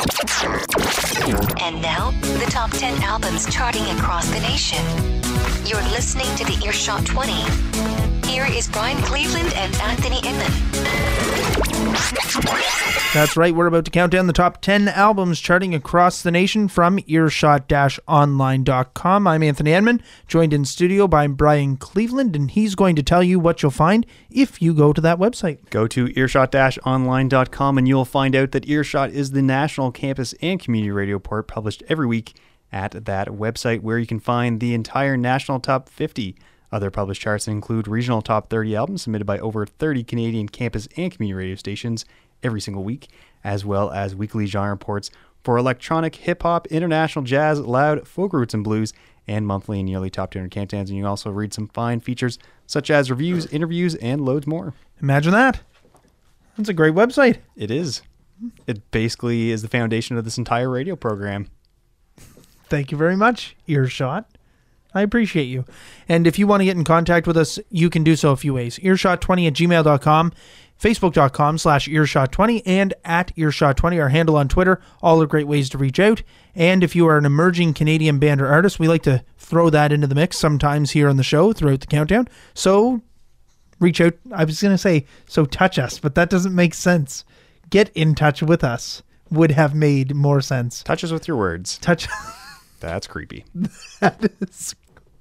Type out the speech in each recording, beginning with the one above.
And now, the top 10 albums charting across the nation. You're listening to the Earshot 20. Here is Brian Cleveland and Anthony Inman. That's right, we're about to count down the top 10 albums charting across the nation from earshot-online.com. I'm Anthony Inman, joined in studio by Brian Cleveland, and he's going to tell you what you'll find if you go to that website. Go to earshot-online.com and you'll find out that Earshot is the national campus and community radio report published every week at that website, where you can find the entire national top 50. Other published charts include regional top 30 albums submitted by over 30 Canadian campus and community radio stations every single week, as well as weekly genre reports for electronic, hip-hop, international jazz, loud, folk roots and blues, and monthly and yearly top 200 countdowns. And you can also read some fine features such as reviews, interviews, and loads more. Imagine that. That's a great website. It is. It basically is the foundation of this entire radio program. Thank you very much, Earshot. I appreciate you. And if you want to get in contact with us, you can do so a few ways. Earshot20@gmail.com, Facebook.com/Earshot20, and at Earshot20, our handle on Twitter. All are great ways to reach out. And if you are an emerging Canadian band or artist, we like to throw that into the mix sometimes here on the show throughout the countdown. So reach out. I was going to say, so touch us, but that doesn't make sense. Get in touch with us would have made more sense. Touch us with your words. Touch. That's creepy. That is.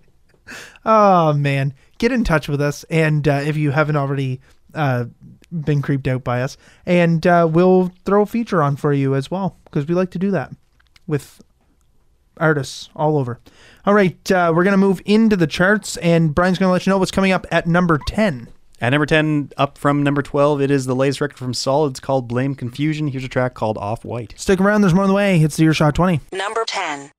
Oh, man. Get in touch with us. And if you haven't already been creeped out by us, and we'll throw a feature on for you as well, because we like to do that with artists all over. All right. We're going to move into the charts, and Brian's going to let you know what's coming up at number 10. At number 10, up from number 12, it is the latest record from Solid. It's called Blame Confusion. Here's a track called Off-White. Stick around. There's more on the way. It's the Earshot 20. Number 10.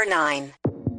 Number 9.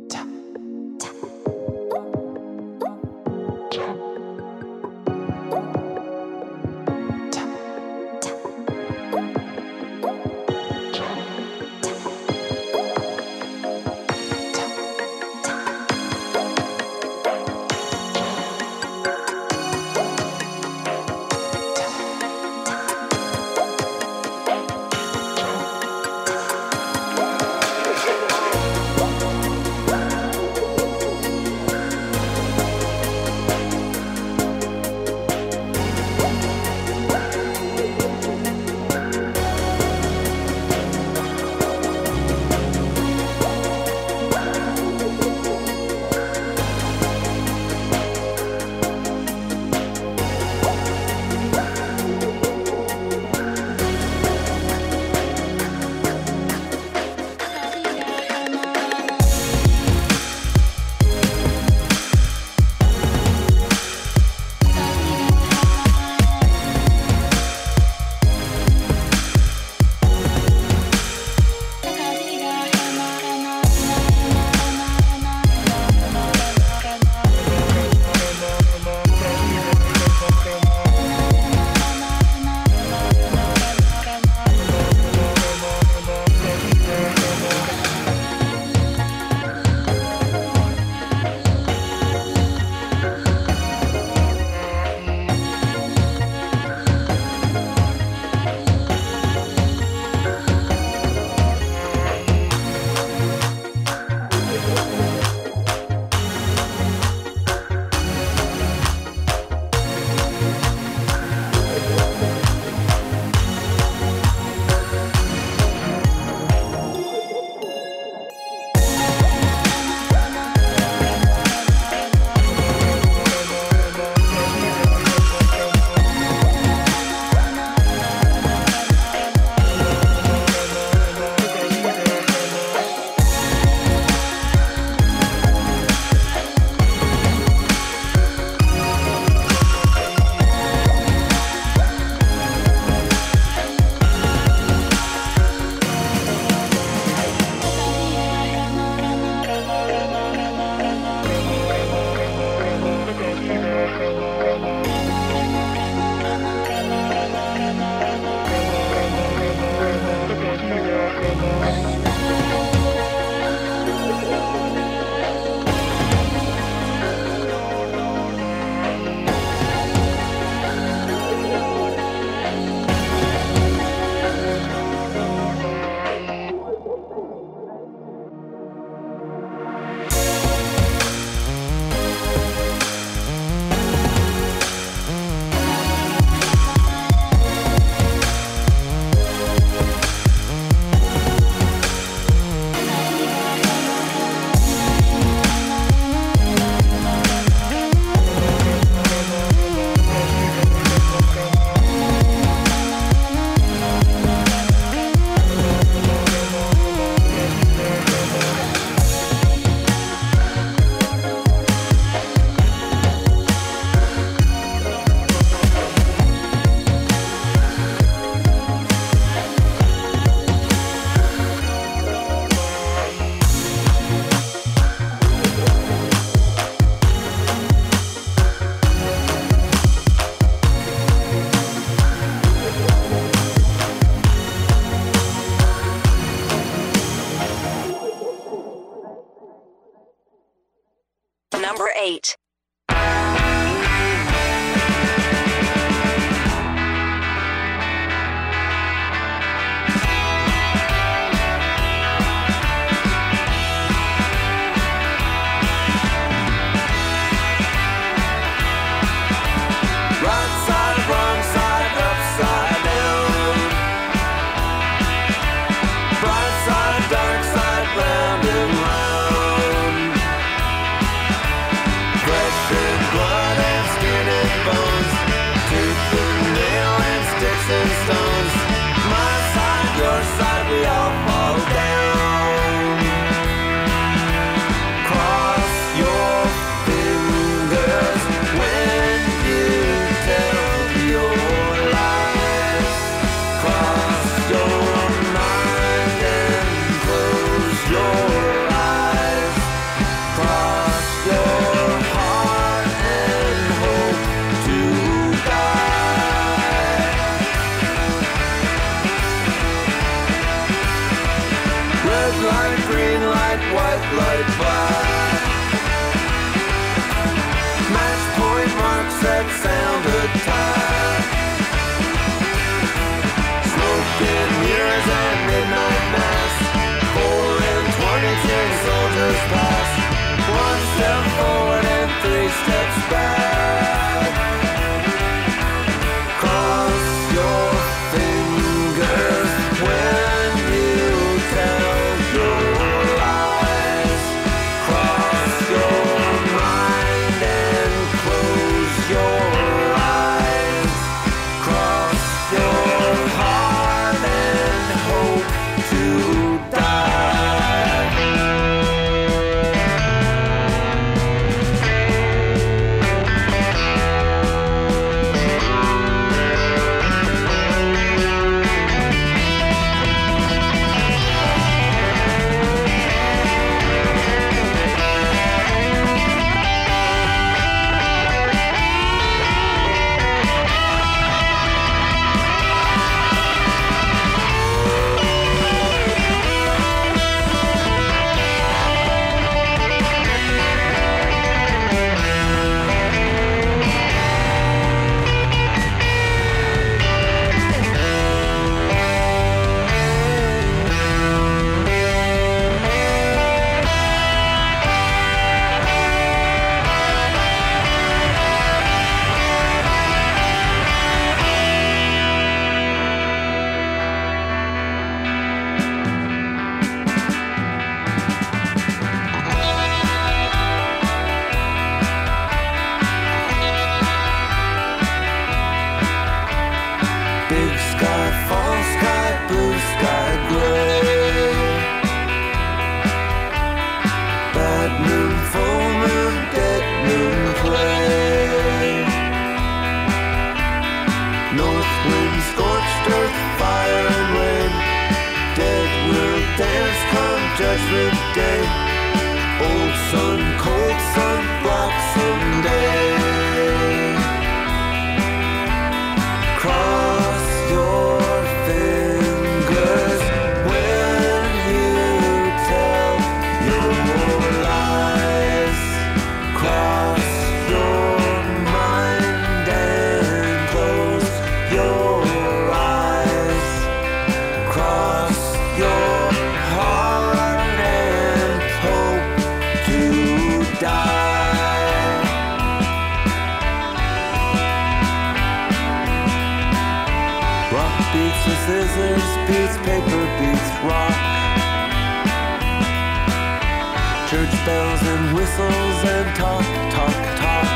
Number 8. Bright red light, green light, white light, black. Match point marks that sound attack. Smoking mirrors and midnight mass. 4 and 22 soldiers pass. 1 step forward and 3 steps back. Cross your fingers when you tell your lies. Cross your mind and close your eyes. Cross your heart and hope to die. Big sky, fall sky, blue sky, gray. Bad moon, full moon, dead moon, play. North wind, scorched earth, fire and rain. Dead will dance come judgment day. Old sun, cold sun, black someday. Cross your fingers when you tell your lies. Cross your mind and close your eyes. Cross your heart and hope to die. Rock beats with scissors, beats paper, beats rock. Church bells and whistles and talk, talk, talk.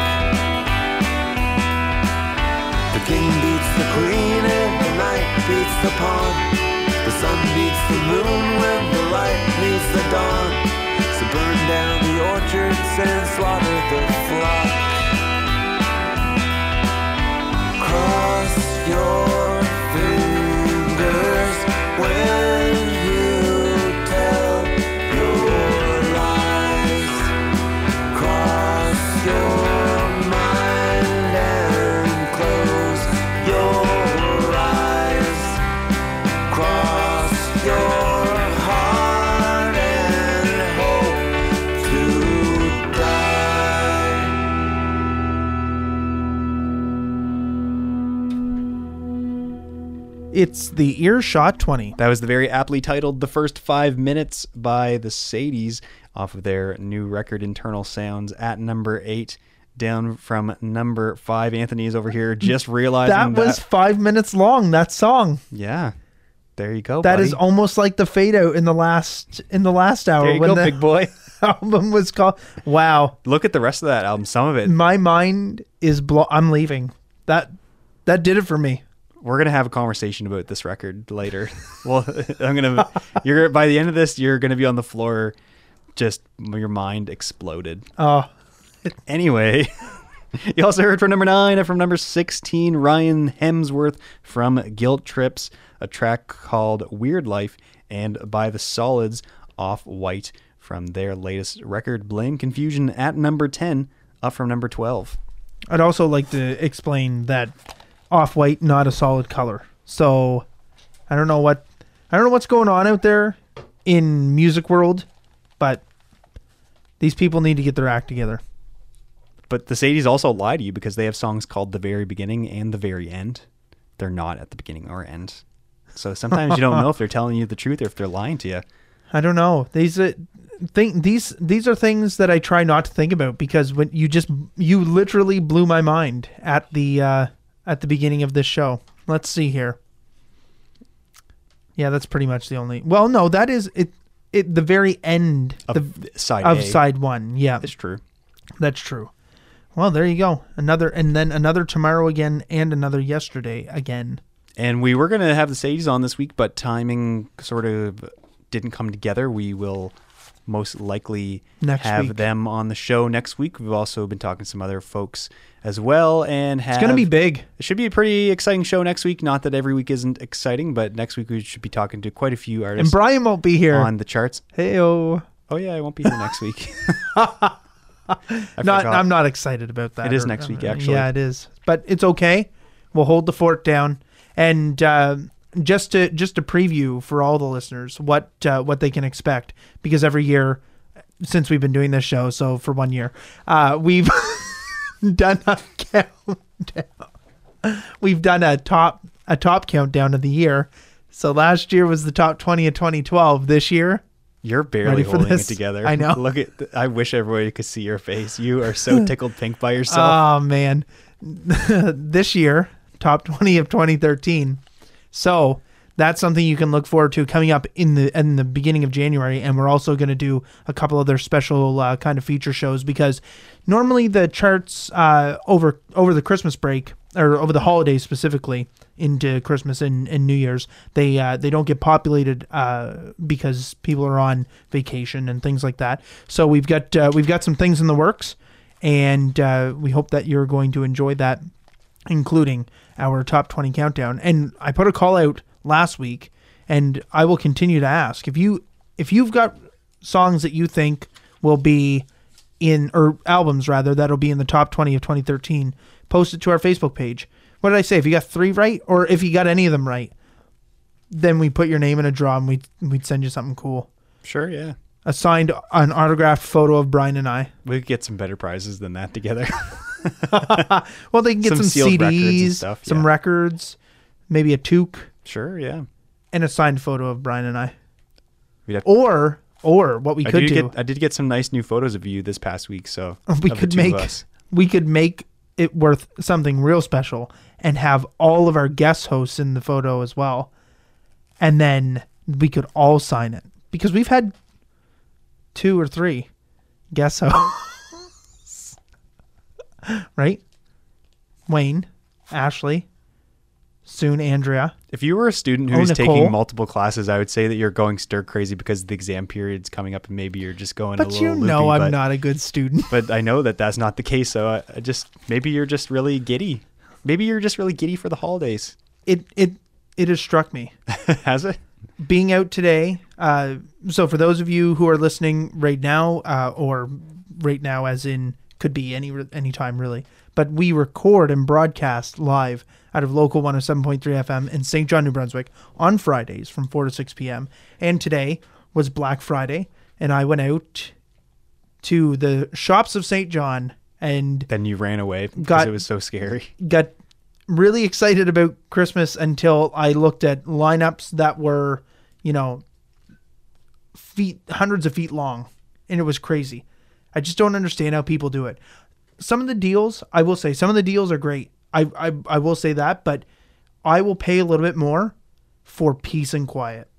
The king beats the queen and the night beats the pawn. The sun beats the moon when the light meets the dawn. So burn down the orchards and slaughter the flock. Cross your fingers when you tell your lies. Cross your mind and close your eyes. Cross your heart and hope to die. It's the Earshot 20. That was the very aptly titled The First 5 Minutes by the Sadies off of their new record Internal Sounds at number 8, down from number 5. Anthony is over here just realizing That was 5 minutes long, that song. Yeah. There you go, That buddy. is almost like the fade out in the last hour There you when go, the big boy. album was called. Wow. Look at the rest of that album. Some of it. My mind is I'm leaving. That did it for me. We're going to have a conversation about this record later. Well, you're by the end of this, you're going to be on the floor, just your mind exploded. Oh, Anyway, you also heard from number 9 and from number 16, Ryan Hemsworth from Guilt Trips, a track called Weird Life, and By the Solids, Off White, from their latest record, Blame Confusion, at number 10, up from number 12. I'd also like to explain that off-white, not a solid color. So I don't know what's going on out there in music world, but these people need to get their act together. But the Sadies also lie to you because they have songs called The Very Beginning and The Very End. They're not at the beginning or end. So sometimes you don't know if they're telling you the truth or if they're lying to you. I don't know. These are things that I try not to think about, because when you literally blew my mind at the beginning of this show. Let's see here. Yeah, that's pretty much the only. Well, no, that is it. The very end Of side one. Yeah, It's true. that's true. Well, there you go. Another tomorrow again, and another yesterday again. And we were going to have the Sadies on this week, but timing sort of didn't come together. We will most likely Next have week. them on the show next week. We've also been talking to some other folks as well. And It's going to be big. It should be a pretty exciting show next week. Not that every week isn't exciting, but next week we should be talking to quite a few And artists Brian won't be here. on the charts. Hey-o. Oh, yeah, I won't be here next week. I'm not excited about that. It is next week, actually. Yeah, it is. But it's okay. We'll hold the fort down. And just to preview for all the listeners what they can expect, because every year since we've been doing this show, so for 1 year, we've done a countdown. We've done a top countdown of the year. So last year was the top 20 of 2012. This year, You're barely Ready for holding it this? together. I know. Look at. I wish everybody could see your face. You are so tickled pink by yourself. oh man, this year, top 20 of 2013. So that's something you can look forward to coming up in the beginning of January. And we're also going to do a couple other special kind of feature shows, because normally the charts over the Christmas break, or over the holidays specifically into Christmas and New Year's, they don't get populated because people are on vacation and things like that. So we've got some things in the works, and we hope that you're going to enjoy that, including our top 20 countdown. And I put a call out last week, and I will continue to ask if you've got songs that you think will be in, or albums rather, that'll be in the top 20 of 2013, post it to our Facebook page. What did I say? If you got 3 right, or if you got any of them right, then we put your name in a draw, and we'd send you something cool. Sure, yeah. A signed, an autographed photo of Brian and I. We could get some better prizes than that together. Well, they can get Some some sealed records and CDs, stuff, some yeah. records, maybe a toque, Sure, yeah. and a signed photo of Brian and I. We'd have- Or what we could do, I did get some nice new photos of you this past week. So we of the could two of make us. it worth something real special, and have all of our guest hosts in the photo as well, and then we could all sign it, because we've had 2 or 3 guest hosts. Right? Wayne, Ashley, soon Andrea. If you were a student who's Nicole. taking multiple classes, I would say that you're going stir crazy because the exam period's coming up, and maybe you're just going a But little you loopy. know I'm but, not a good student. But I know that that's not the case. So I just maybe you're just really giddy. Maybe you're just really giddy for the holidays. It has struck me. Has it? Being out today, so for those of you who are listening right now, or right now as in could be any time really, but we record and broadcast live out of local 107.3 FM in St. John, New Brunswick on Fridays from 4 to 6 p.m. And today was Black Friday, and I went out to the shops of St. John and Then you ran away because Got- it was so scary. got really excited about Christmas until I looked at lineups that were, hundreds of feet long, and it was crazy. I just don't understand how people do it. Some of the deals, I will say, some of the deals are great. I will say that, but I will pay a little bit more for peace and quiet.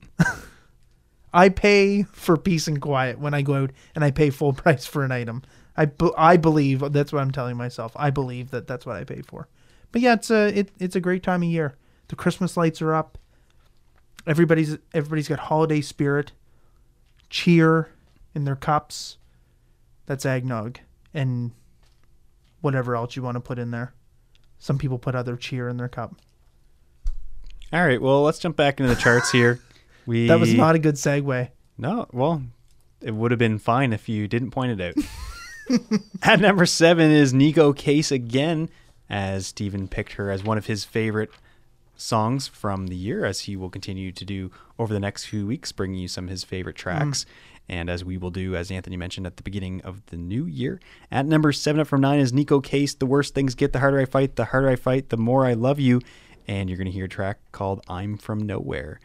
I pay for peace and quiet when I go out, and I pay full price for an item. I believe that's what I'm telling myself. I believe that that's what I pay for. But yeah, it's a great time of year. The Christmas lights are up. Everybody's got holiday spirit. Cheer in their cups. That's eggnog and whatever else you want to put in there. Some people put other cheer in their cup. All right, well, let's jump back into the charts here. That was not a good segue. No, well, it would have been fine if you didn't point it out. At number 7 is Nico Case again, as Steven picked her as one of his favorite songs from the year, as he will continue to do over the next few weeks, bringing you some of his favorite tracks. And as we will do, as Anthony mentioned, at the beginning of the new year. At number 7 up from 9 is Nico Case, The Worse Things Get, The Harder I Fight, The More I Love You. And you're going to hear a track called I'm From Nowhere.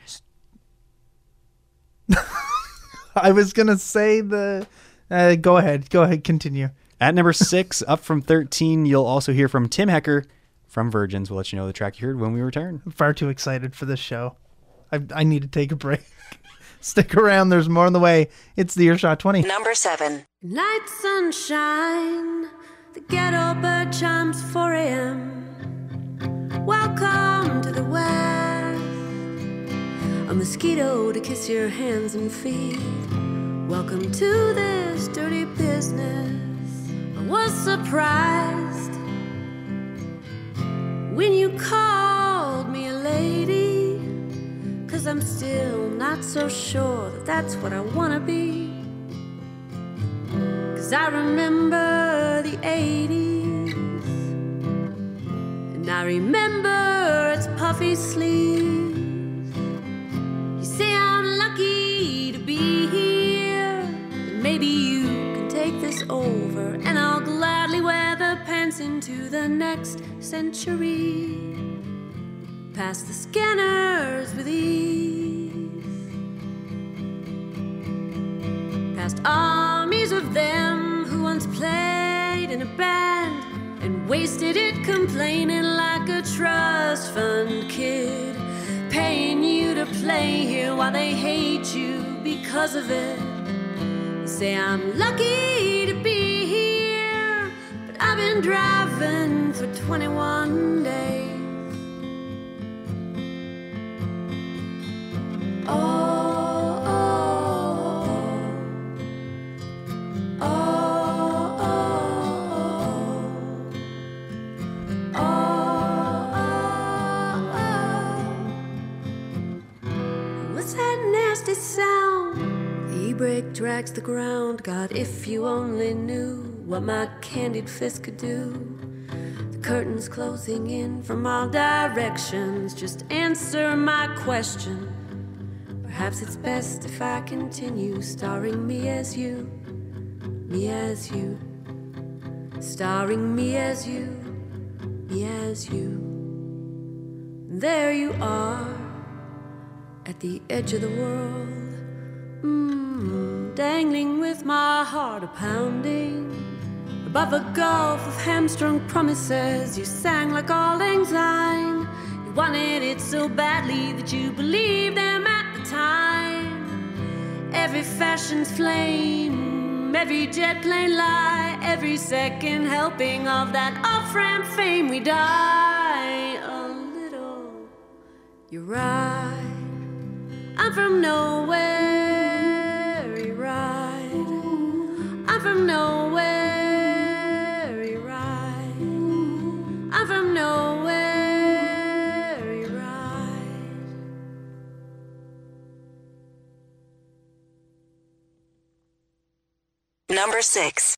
I was going to say the... Go ahead, continue. At number 6, up from 13, you'll also hear from Tim Hecker from Virgins. We'll let you know the track you heard when we return. I'm far too excited for this show. I need to take a break. Stick around, there's more on the way. It's the Earshot 20. Number 7. Night sunshine, the ghetto bird chimes 4 a.m. Welcome to the West. A mosquito to kiss your hands and feet. Welcome to this dirty business. I was surprised when you called me a lady, 'cause I'm still not so sure that that's what I wanna be. 'Cause I remember the 80s, and I remember its puffy sleeves. You say I'm lucky to be here, and maybe you can take this over, and I'll gladly wear the pants into the next century. Past the scanners with ease, past armies of them who once played in a band and wasted it complaining like a trust fund kid, paying you to play here while they hate you because of it. You say I'm lucky to be here, but I've been driving for 21 days. What's that nasty sound? The e-brake drags the ground. God, if you only knew what my candied fist could do. The curtains closing in from all directions. Just answer my question. Perhaps it's best if I continue starring me as you, starring me as you, me as you. There you are, at the edge of the world, dangling with my heart a-pounding. Above a gulf of hamstrung promises, you sang like Auld Lang Syne. You wanted it so badly that you believed them at the time. Every fashion's flame, every jet plane lie, every second helping of that off-ramp fame, we die a little. You're right, I'm from nowhere, you're right. I'm from nowhere, you're right. I'm from nowhere, you're right. Number 6.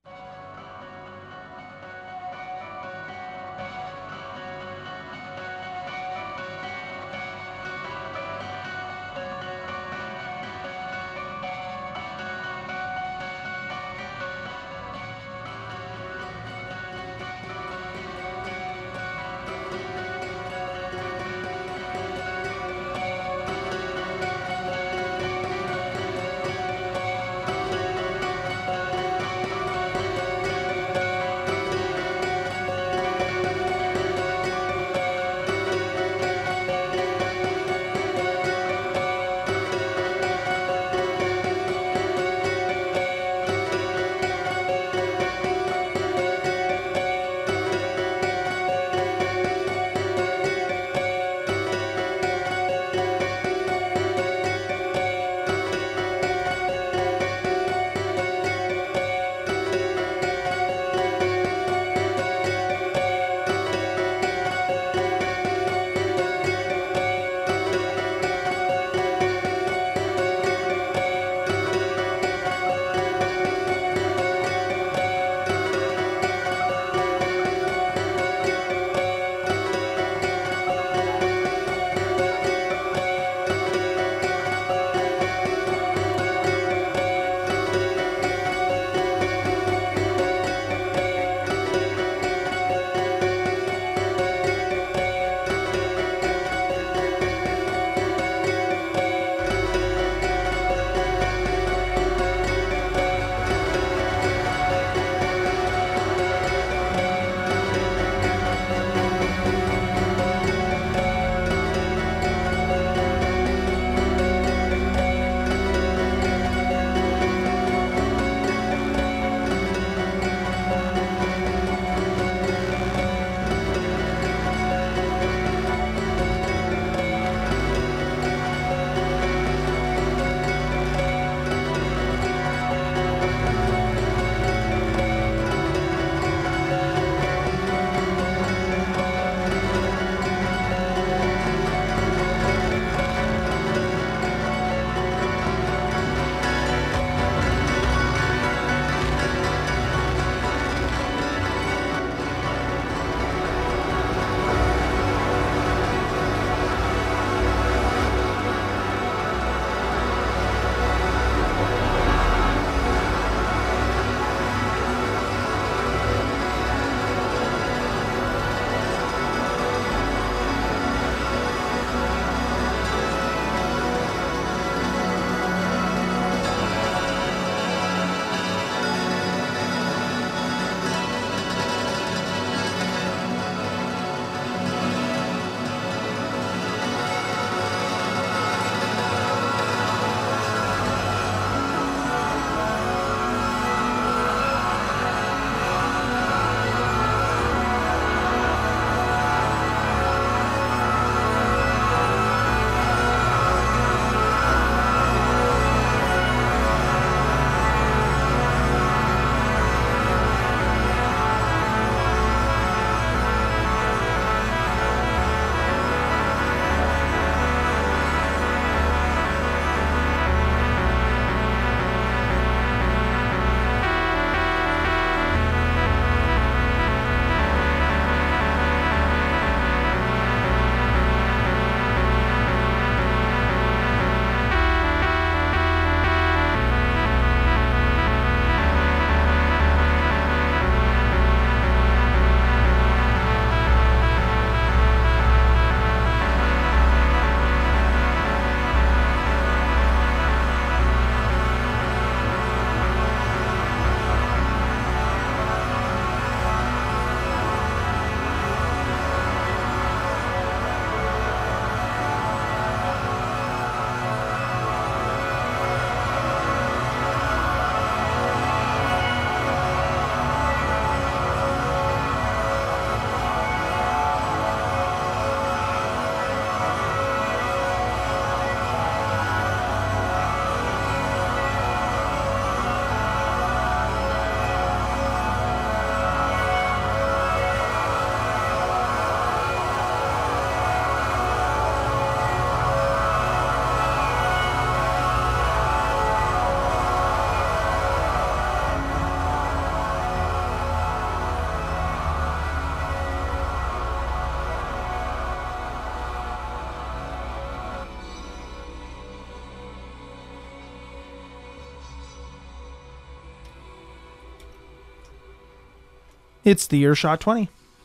It's the Earshot 20.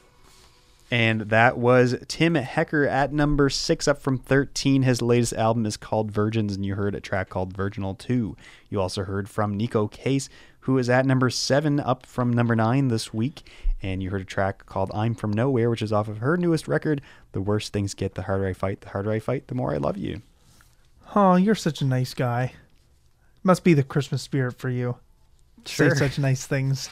And that was Tim Hecker at number 6, up from 13. His latest album is called Virgins, and you heard a track called Virginal 2. You also heard from Nico Case, who is at number 7, up from number 9 this week. And you heard a track called I'm From Nowhere, which is off of her newest record, The Worse Things Get, The Harder I Fight, the More I Love You. Oh, you're such a nice guy. Must be the Christmas spirit for you. Sure. Say such nice things.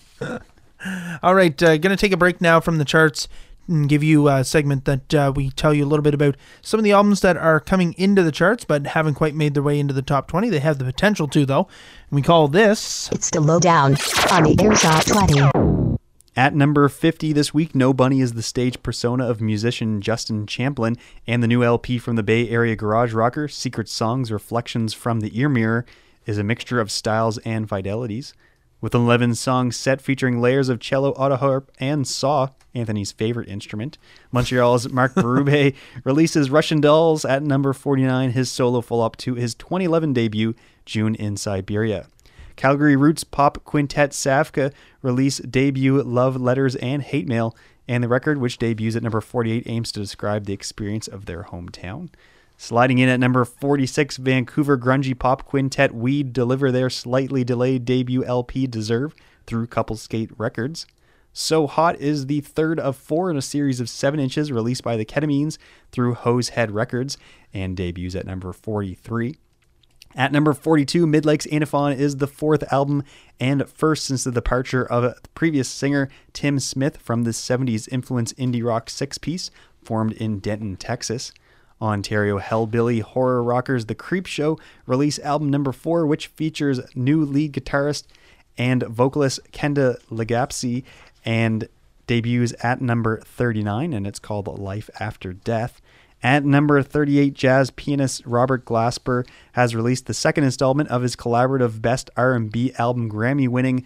All right, going to take a break now from the charts and give you a segment that we tell you a little bit about some of the albums that are coming into the charts but haven't quite made their way into the top 20. They have the potential to, though. And we call this... It's the Lowdown on the Earshot 20. At number 50 this week, No Bunny is the stage persona of musician Justin Champlin, and the new LP from the Bay Area garage rocker, Secret Songs, Reflections from the Ear Mirror, is a mixture of styles and fidelities. With an 11-song set featuring layers of cello, autoharp, and saw, Anthony's favorite instrument, Montreal's Marc Berube releases Russian Dolls at number 49, his solo follow-up to his 2011 debut, June in Siberia. Calgary roots pop quintet Savka release debut Love Letters and Hate Mail, and the record, which debuts at number 48, aims to describe the experience of their hometown. Sliding in at number 46, Vancouver grungy pop quintet Weed deliver their slightly delayed debut LP Deserve through Couple Skate Records. So Hot is the third of 4 in a series of 7 inches released by the Ketamines through Hosehead Records and debuts at number 43. At number 42, Midlakes Antiphon is the 4th album and first since the departure of the previous singer Tim Smith from the 70s influence indie rock 6-piece formed in Denton, Texas. Ontario hellbilly horror rockers The Creep Show release album number 4, which features new lead guitarist and vocalist Kenda Legapsy and debuts at number 39, and it's called Life After Death. At number 38, jazz pianist Robert Glasper has released the second installment of his collaborative Best R&B Album Grammy-winning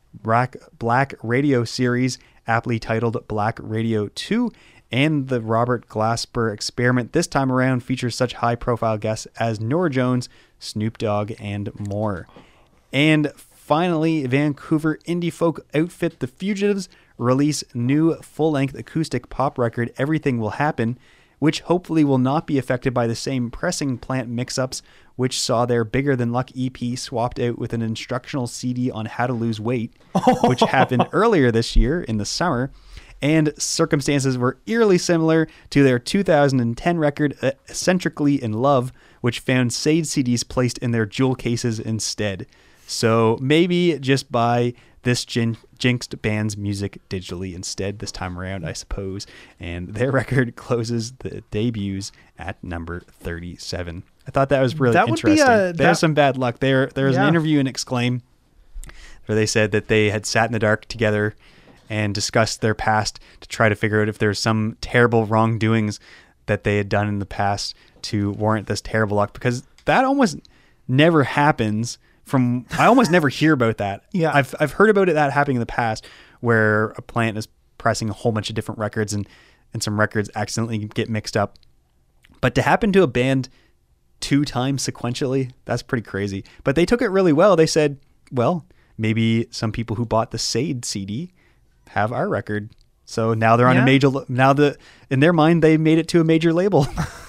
Black Radio series, aptly titled Black Radio 2, and the Robert Glasper experiment this time around features such high-profile guests as Norah Jones, Snoop Dogg, and more. And finally, Vancouver indie folk outfit The Fugitives release new full-length acoustic pop record Everything Will Happen, which hopefully will not be affected by the same pressing plant mix-ups which saw their Bigger Than Luck EP swapped out with an instructional CD on how to lose weight, which happened earlier this year in the summer, and circumstances were eerily similar to their 2010 record Eccentrically in Love, which found Sade CDs placed in their jewel cases instead. So maybe just buy this jinxed band's music digitally instead this time around, I suppose. And their record closes the debuts at number 37. I thought that was really interesting. There's some bad luck. There was an interview in Exclaim where they said that they had sat in the dark together and discussed their past to try to figure out if there's some terrible wrongdoings that they had done in the past to warrant this terrible luck, because that almost never happens. I almost never hear about that. Yeah. I've heard about that happening in the past where a plant is pressing a whole bunch of different records and some records accidentally get mixed up. But to happen to a band 2 times sequentially, that's pretty crazy. But they took it really well. They said, well, maybe some people who bought the Sade CD have our record. So now they're on a major, in their mind, they made it to a major label.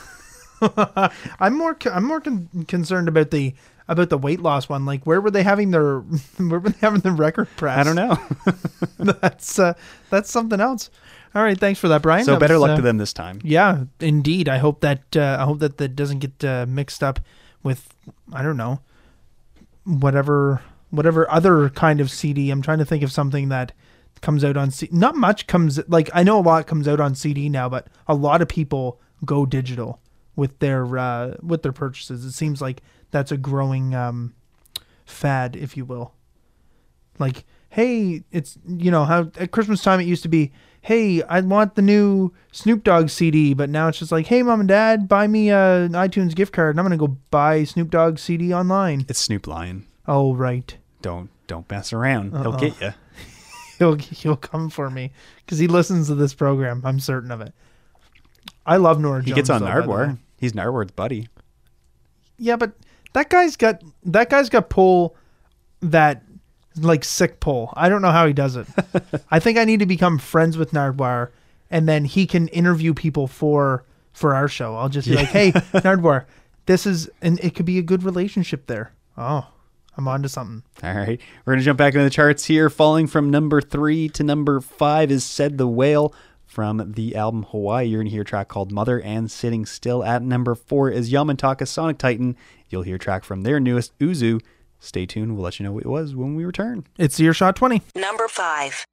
I'm more concerned about the weight loss one. Like, where were they having the record press? I don't know. That's something else. All right, thanks for that, Brian. So better luck to them this time. Yeah, indeed. I hope that doesn't get mixed up with, I don't know, whatever other kind of CD. I'm trying to think of something that comes out on CD. Not much comes, like, I know a lot comes out on CD now, but a lot of people go digital with their purchases. It seems like that's a growing fad, if you will. Like, hey, it's, how at Christmas time it used to be, hey, I want the new Snoop Dogg CD, but now it's just like, hey, Mom and Dad, buy me an iTunes gift card, and I'm going to go buy Snoop Dogg CD online. It's Snoop Lion. Oh, right. Don't mess around. He'll get you. He'll come for me because he listens to this program. I'm certain of it. I love Norah Jones. He gets on Nardwuar. He's Nardwuar's buddy. Yeah, but that guy's got pull that like sick pull. I don't know how he does it. I think I need to become friends with Nardwuar, and then he can interview people for our show. I'll just be like, hey, Nardwuar, this is, and it could be a good relationship there. Oh, I'm on to something. All right. We're going to jump back into the charts here. Falling from number 3 to number 5 is Said the Whale from the album Hawaii. You're going to hear a track called Mother and Sitting Still. At number 4 is Yamataka Sonic Titan. You'll hear a track from their newest, Uzu. Stay tuned. We'll let you know what it was when we return. It's Earshot 20. Number 5.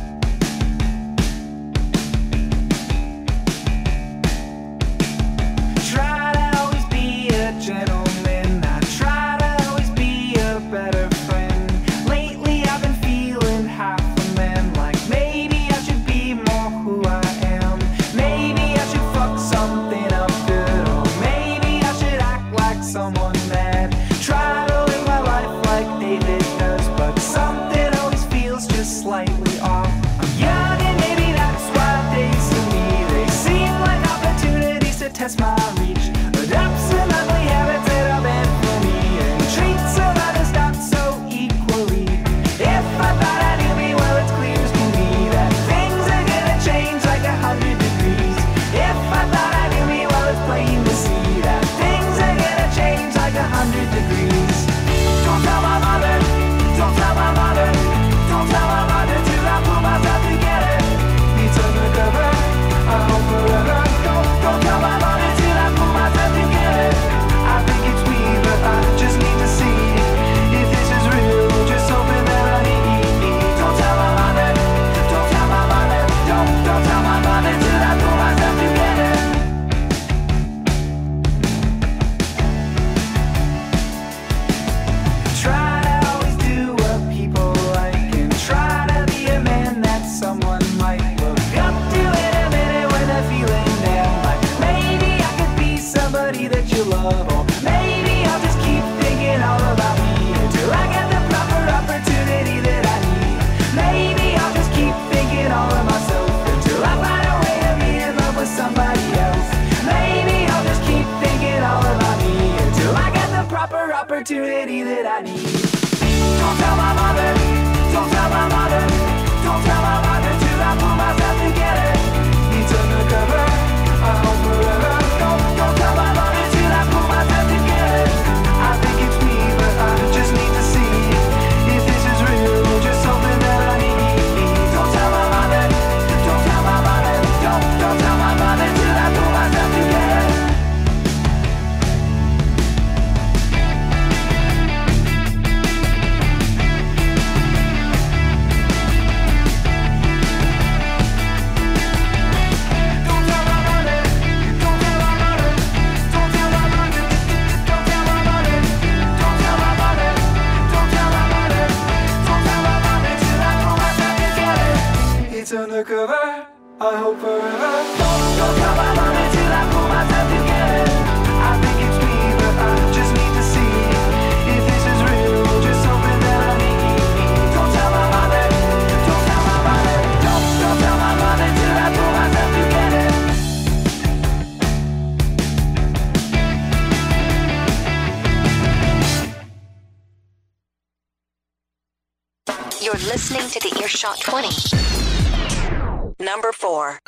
Try to always be a gentleman. I try to always be a better friend. Lately I've been feeling half a man. Like maybe I should be more who I am. Maybe I should fuck something up good. Or maybe I should act like someone mad. Try to live my life like David does, but something always feels just slightly off. I'm young and maybe that's why days to me they seem like opportunities to test my reach. Adopt some ugly habits that are bad for me and treat some others not so equally. If I thought I knew me, well it's clear as can be that things are gonna change like 100 degrees. If I thought I knew me, well it's plain to see that things are gonna change like 100 degrees. Don't tell my mother, don't tell my mother, don't tell my mother till I pull myself together. It's undercover, I hope forever. Don't tell my mother till I pull myself together. I think it's me, but I just need to see if this is real. Just hoping that I need. Don't tell my mother, don't tell my mother, don't tell my mother till I pull myself together. Try to always do what people like and try to be a man that someone might look up to in a minute when they're feeling down. Like maybe I could be somebody that you love, or maybe I'll just keep thinking all about me until I get the proper opportunity that I need. Maybe I'll just keep thinking all of myself until I find a way to be in love with somebody else. Maybe I'll just keep thinking all about me until I get the proper opportunity that I need. Don't tell my mother, don't tell my mother, don't tell my mother till I pull myself together. It's undercover, I hope forever. Don't tell my mother till I pull myself together. I think it's me, but I just need to see if this is real. Just something that I need. Don't tell my mother, don't tell my mother, don't tell my mother till I pull myself together. It's undercover, I hope forever. Don't tell my mother till I pull myself together. I think it's me, but I just need to see if this is real. Just something that I need. Don't tell my mother, don't tell my mother, don't tell my mother till I pull myself together. You're listening to the Earshot 20. Number 4.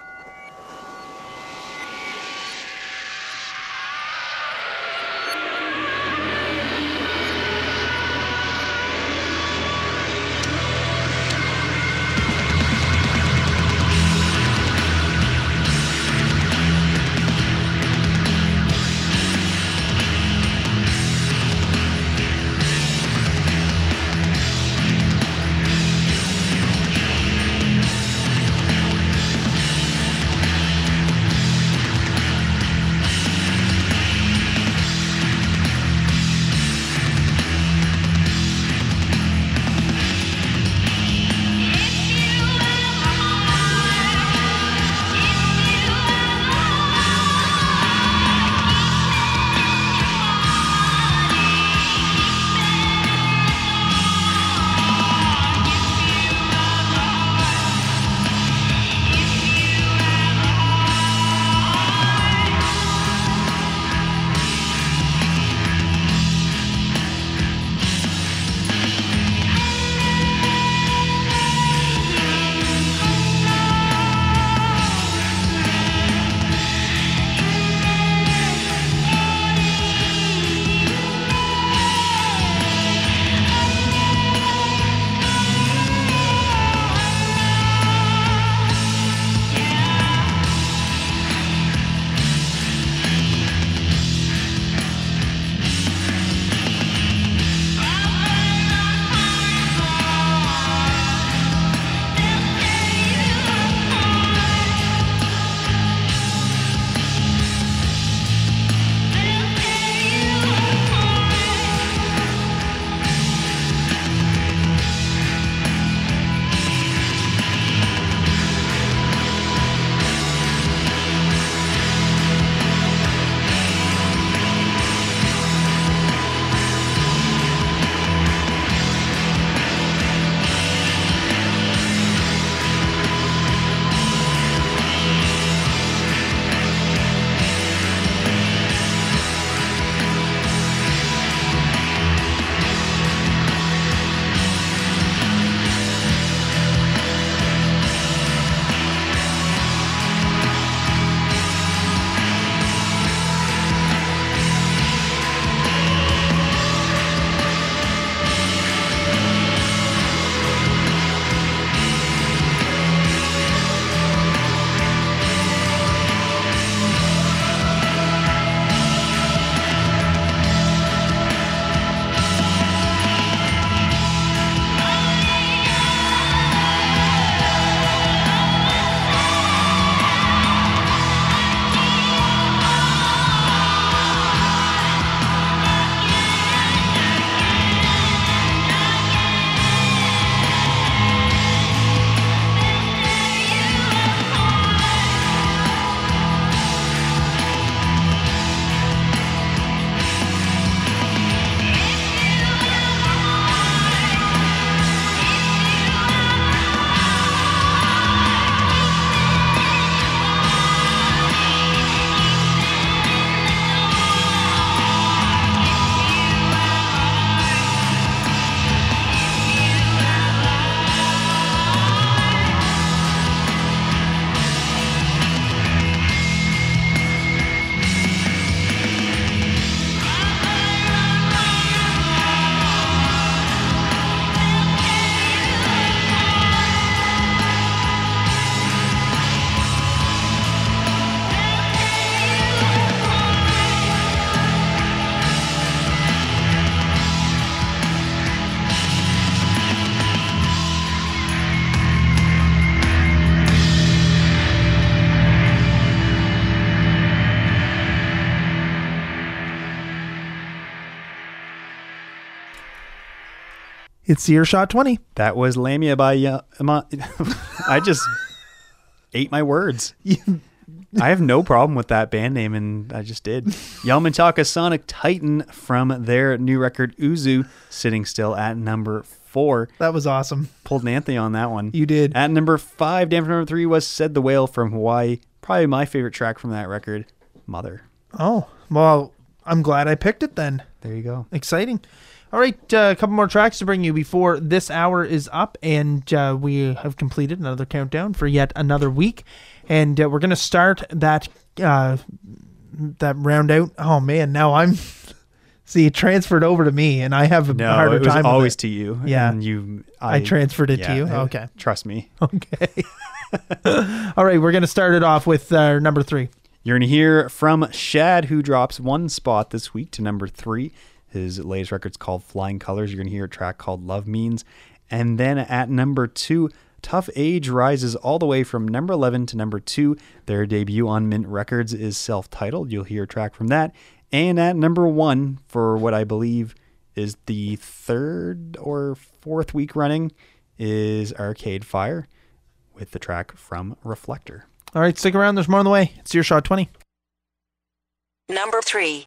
It's Earshot 20. That was Lamia by I just ate my words. I have no problem with that band name, and I just did. Yamantaka Sonic Titan from their new record Uzu, sitting still at number 4. That was awesome. Pulled an Anthony on that one. You did. At number 5, down from number 3 was Said the Whale from Hawaii. Probably my favorite track from that record, Mother. Oh, well, I'm glad I picked it then. There you go. Exciting. All right, a couple more tracks to bring you before this hour is up, and we have completed another countdown for yet another week, and we're going to start that round out. Oh man, now I'm it transferred over to me, and I have a harder time. It was with always it. to you. Yeah, and I transferred it to you. Okay, trust me. Okay. All right, we're going to start it off with number 3. You're going to hear from Shad, who drops 1 spot this week to number 3. His latest record's called Flying Colors. You're going to hear a track called Love Means. And then at number 2, Tough Age rises all the way from number 11 to number 2. Their debut on Mint Records is self-titled. You'll hear a track from that. And at number 1, for what I believe is the 3rd or 4th week running, is Arcade Fire with the track from Reflector. All right, stick around. There's more on the way. It's Earshot 20. Number 3.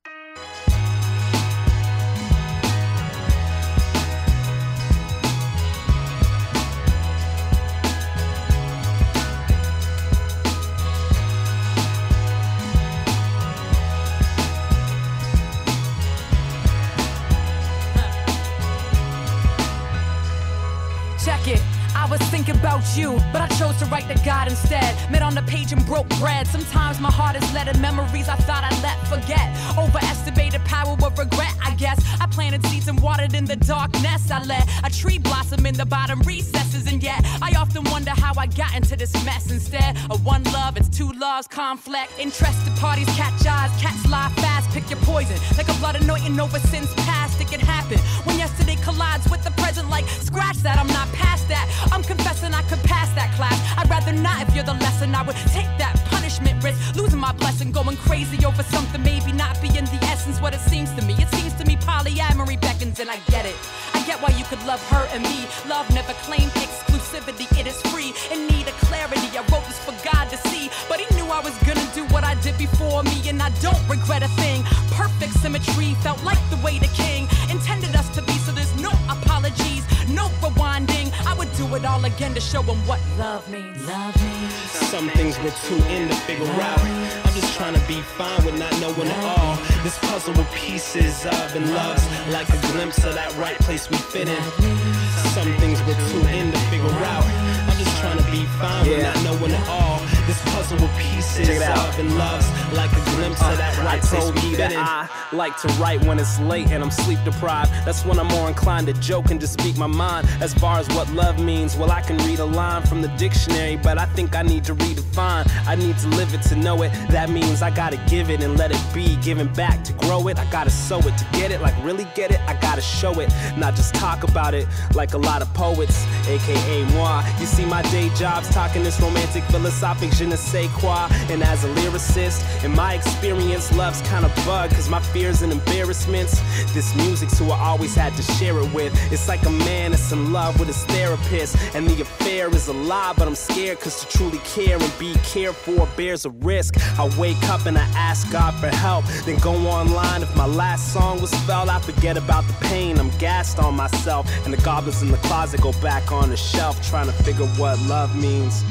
Check it. I was thinking about you, but I chose to write to God instead. Met on the page and broke bread. Sometimes my heart is letting memories I thought I'd let forget. Overestimated power of regret, I guess. I planted seeds and watered in the darkness. I let a tree blossom in the bottom recesses, and yet I often wonder how I got into this mess. Instead of one love, it's 2 loves, conflict. Interested parties catch eyes, cats lie fast. Pick your poison, like a blood anointing over sins past. It can happen when yesterday collides with the present. Like scratch that, I'm not past that. I'm confessing I could pass that class. I'd rather not if you're the lesson. I would take that punishment risk, losing my blessing, going crazy over something maybe not being the essence what it seems to me. It seems to me polyamory beckons, and I get it. I get why you could love her and me. Love never claimed exclusivity, it is free. In need of clarity, I wrote this for God to see. But he knew I was gonna do what I did before me, and I don't regret a thing. Perfect symmetry, felt like the way the king intended us to be, so there's no apologies, no rewinding. I would do it all again to show him what love means. Love means. Some things we're too in to figure out. I'm just trying to be fine with not knowing it all. This puzzle with pieces of and love's like a glimpse of that right place we fit in. Some things we're too in to figure out. I'm just trying to be fine with not knowing it all. This puzzle with pieces of and love's like a glimpse of that right place we fit in. I like to write when it's late and I'm sleep deprived. That's when I'm more inclined to joke and to speak my mind. As far as what love means, well, I can read a line from the dictionary, but I think I need to redefine. I need to live it to know it. That means I gotta give it and let it be. Giving back to grow it, I gotta sow it to get it. Like really get it, I gotta show it, not just talk about it like a lot of poets, aka moi. You see, my day job's talking this romantic, philosophic je ne sais quoi. And as a lyricist, in my experience, love's kinda bug, cause my fears and embarrassments, this music's who I always had to share it with. It's like a man that's in love with his therapist, and the affair is a lie, but I'm scared, cause to truly care and be cared for bears a risk. I wake up and I ask God for help, then go online. If my last song was felt, I forget about the pain. I'm gassed on myself, and the goblins in the closet go back on the shelf, trying to figure what love means.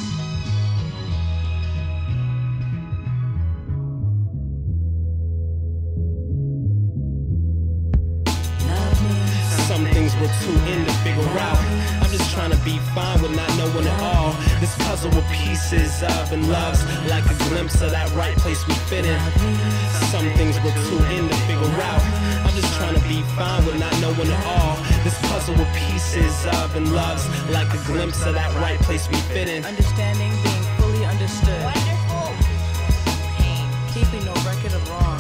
Some things we're too in to figure out. I'm just trying to be fine with not knowing it all. This puzzle with pieces of and love's like a glimpse of that right place we fit in. Some things we're too in to figure out. I'm just trying to be fine with not knowing it all. This puzzle with pieces of and love's like a glimpse of that right place we fit in. Understanding, being fully understood. Wonderful. Pain, keeping no record of wrong.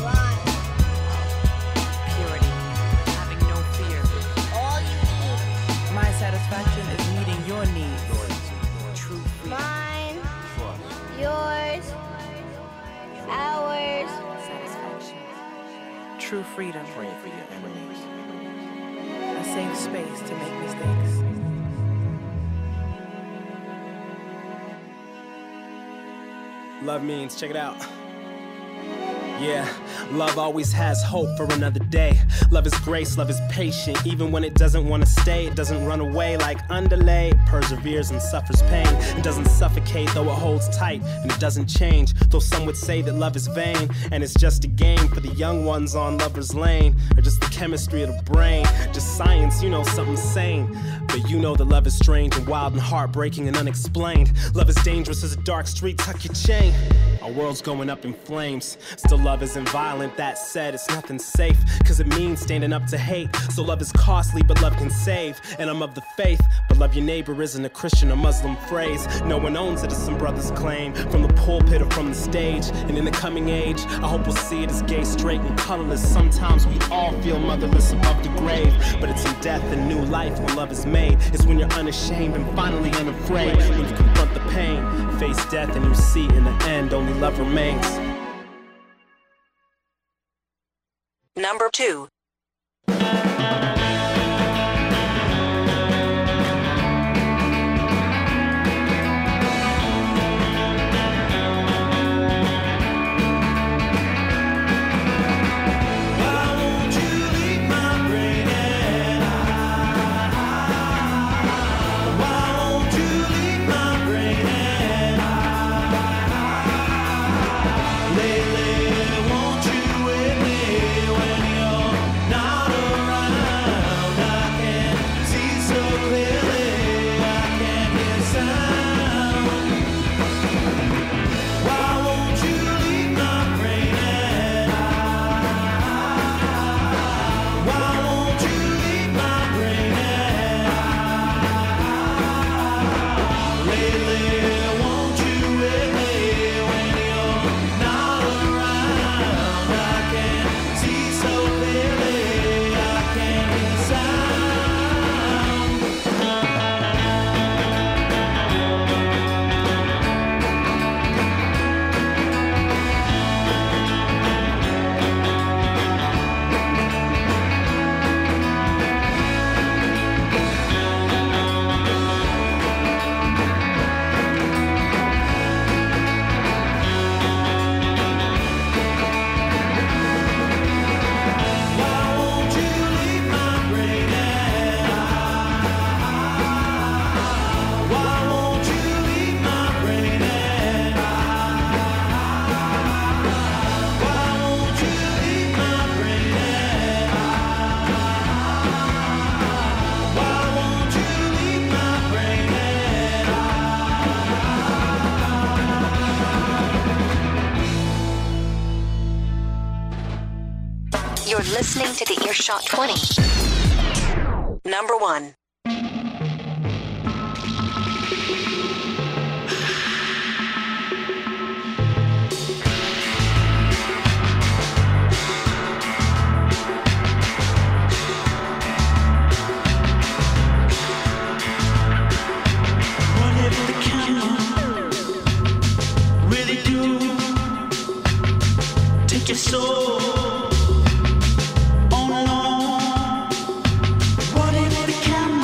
Purity, having no fear. All you need. My satisfaction is meeting your needs. True freedom. Mine, yours, ours. Satisfaction. True freedom. A a safe space to make mistakes. Love means, check it out. Yeah, love always has hope for another day. Love is grace, love is patient. Even when it doesn't want to stay, it doesn't run away like underlay. It perseveres and suffers pain. It doesn't suffocate, though it holds tight. And it doesn't change, though some would say that love is vain. And it's just a game for the young ones on lover's lane. Or just the chemistry of the brain. Just science, you know, something sane. But you know that love is strange and wild and heartbreaking and unexplained. Love is dangerous as a dark street, tuck your chain. Our world's going up in flames. Still love isn't violent, that said, it's nothing safe. Cause it means standing up to hate. So love is costly, but love can save. And I'm of the faith, but love your neighbor isn't a Christian or Muslim phrase. No one owns it as some brothers claim. From the pulpit or from the stage. And in the coming age, I hope we'll see it as gay, straight, and colorless. Sometimes we all feel motherless above the grave. But it's in death and new life when love is made. It's when you're unashamed and finally unafraid. When you confront the pain, face death, and you see in the end only love remains. Number 2. You're listening to the Earshot 20. Number 1. Your soul on and on. What if the camera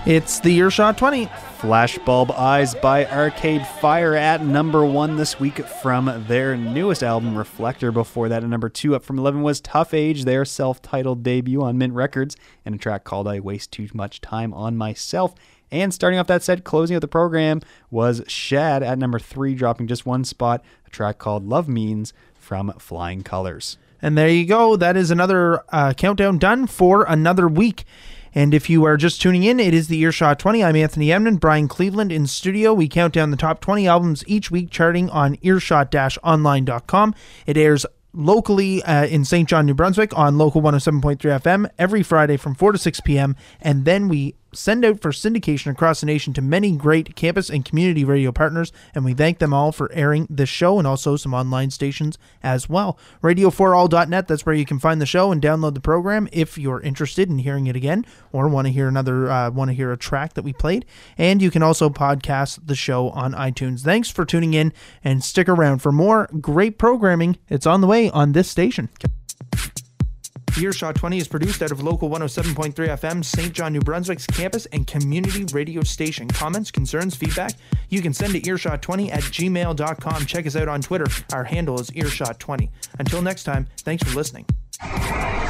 It's the Earshot 20. Flashbulb Eyes by Arcade Fire at number 1 this week from their newest album, Reflector. Before that, at number 2, up from 11, was Tough Age, their self-titled debut on Mint Records, and a track called I Waste Too Much Time on Myself. And starting off that set, closing out the program, was Shad at number 3, dropping just 1 spot, a track called Love Means from Flying Colors. And there you go. That is another countdown done for another week. And if you are just tuning in, it is the Earshot 20. I'm Anthony Emden, Brian Cleveland in studio. We count down the top 20 albums each week, charting on earshot-online.com. It airs locally in St. John, New Brunswick on Local 107.3 FM every Friday from 4 to 6 p.m. And then we send out for syndication across the nation to many great campus and community radio partners, and we thank them all for airing this show and also some online stations as well. Radio4all.net, that's where you can find the show and download the program if you're interested in hearing it again or want to hear a track that we played. And you can also podcast the show on iTunes. Thanks for tuning in, and stick around for more great programming. It's on the way on this station. Earshot 20 is produced out of Local 107.3 FM, St. John, New Brunswick's campus and community radio station. Comments, concerns, feedback? You can send to earshot20@gmail.com. Check us out on Twitter. Our handle is Earshot20. Until next time, thanks for listening.